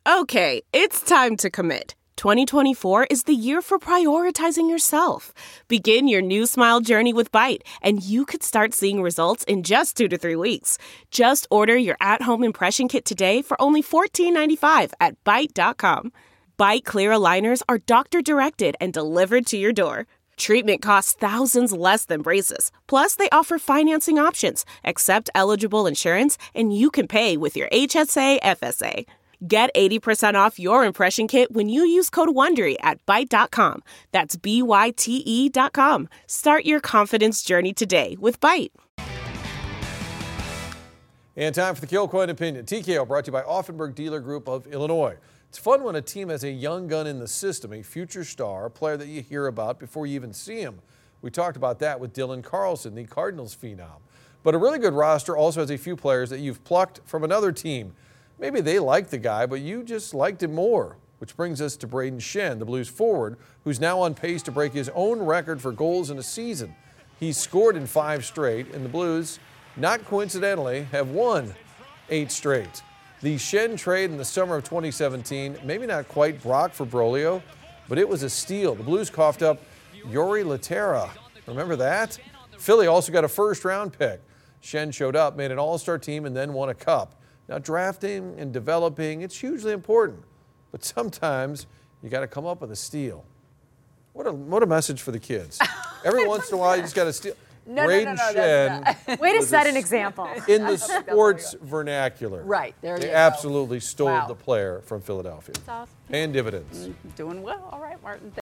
Okay, it's time to commit. 2024 is the year for prioritizing yourself. Begin your new smile journey with Byte, and you could start seeing results in just 2 to 3 weeks. Just order your at-home impression kit today for only $14.95 at Byte.com. Byte Clear aligners are doctor-directed and delivered to your door. Treatment costs thousands less than braces. Plus, they offer financing options, accept eligible insurance, and you can pay with your HSA FSA. Get 80% off your impression kit when you use code WONDERY at Byte.com. That's BYTE.com. Start your confidence journey today with Byte. And time for the Kilcoyne Opinion. TKO brought to you by Offenberg Dealer Group of Illinois. It's fun when a team has a young gun in the system, a future star, a player that you hear about before you even see him. We talked about that with Dylan Carlson, the Cardinals phenom. But a really good roster also has a few players that you've plucked from another team. Maybe they liked the guy, but you just liked him more. Which brings us to Brayden Schenn, the Blues forward, who's now on pace to break his own record for goals in a season. He's scored in 5 straight, and the Blues, not coincidentally, have won 8 straight. The Schenn trade in the summer of 2017, maybe not quite Brock for Brolio, but it was a steal. The Blues coughed up Jori Lehtera. Remember that? Philly also got a first-round pick. Schenn showed up, made an all-star team, and then won a cup. Now, drafting and developing, it's hugely important. But sometimes you got to come up with a steal. What a message for the kids. Every once in a while, you just got to steal. Brayden Schenn. Way to set an example. In the sports vernacular. Right, there you go. They absolutely stole the player from Philadelphia. That's awesome. Paying dividends. Doing well. All right, Martin.